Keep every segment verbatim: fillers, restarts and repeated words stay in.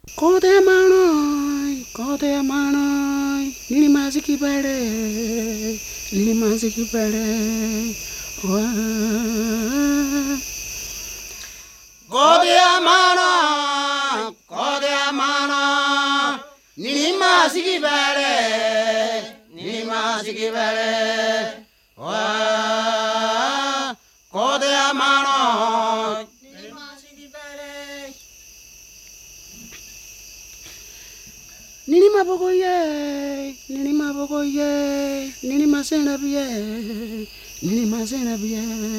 Kode manoi, kode manoi, nini maziki bere, nini maziki bere, wa. Kode mano, kode mano, nini maziki bere, nini maziki bere, wa. Kode mano. Nini maboko ye, nini maboko ye, nini masena biye, nini masena biye,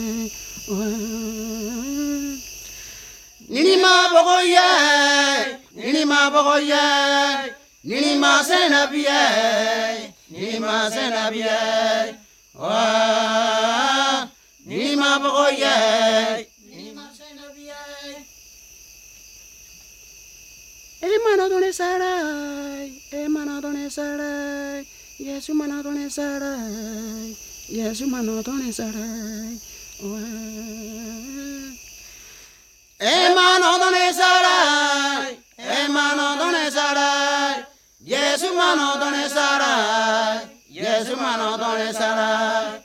nini maboko ye, nini maboko ye, nini masena biye, nini masena biye, nini maboko ye. Emana done sarai, emana done sarai, Yesu mana done sarai, Yesu mana done sarai, emana done sarai, emana done sarai, Yesu mana done sarai, Yesu mana done sarai,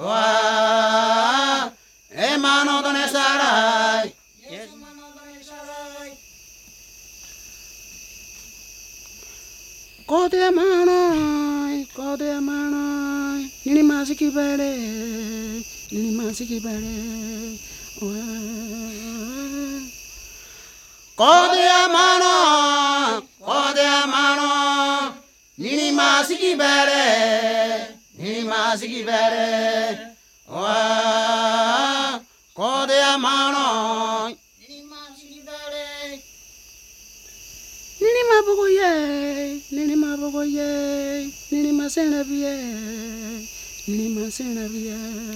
emana done sarai. Kode manoi, kode manoi, nini maziki bere, nini maziki bere, kode manoi, kode manoi, nini maziki bere, nini maziki bere, kode manoi. Nini maboko ye, nini maboko ye, nini masena biye, nini masena biye,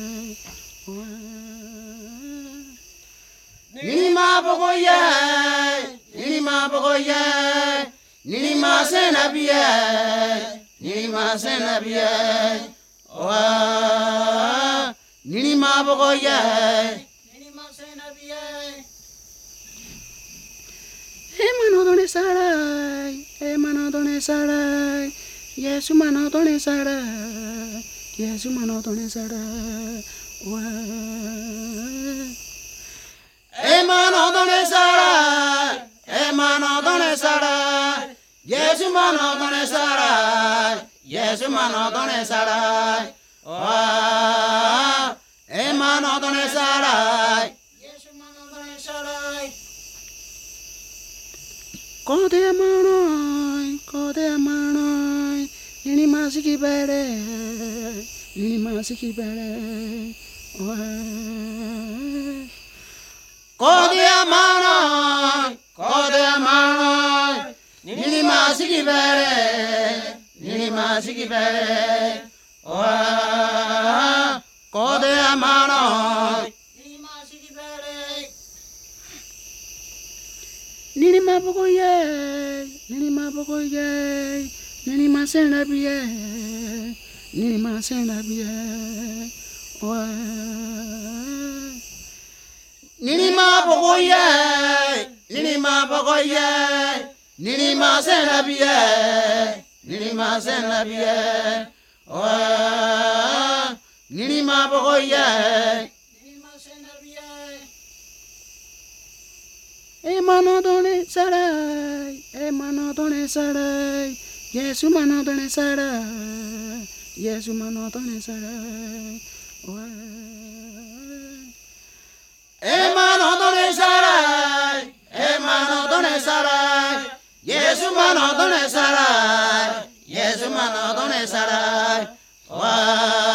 nini maboko ye, nini maboko ye, nini masena biye, nini masena biye, nini maboko ye. Emana done sarai, emana done sarai, Yesu mana done sarai, Yesu mana done sarai, emana done sarai, emana done sarai, Yesu mana done sarai, Yesu mana done sarai, emana done sarai. Kode manoi, kode manoi, nini maziki bere, nini maziki bere, kode manoi, kode manoi, nini maziki bere, nini maziki bere, kode manoi. Nini maboko ye, nini maboko ye, nini masena biye, nini masena biye, nini maboko ye, nini maboko ye, nini masena biye, nini masena biye, nini maboko ye. Emana done sarai, emana done sarai, Yesu mana done sarai, Yesu mana done sarai, emana done sarai, emana done sarai, Yesu mana done sarai, Yesu mana done sarai.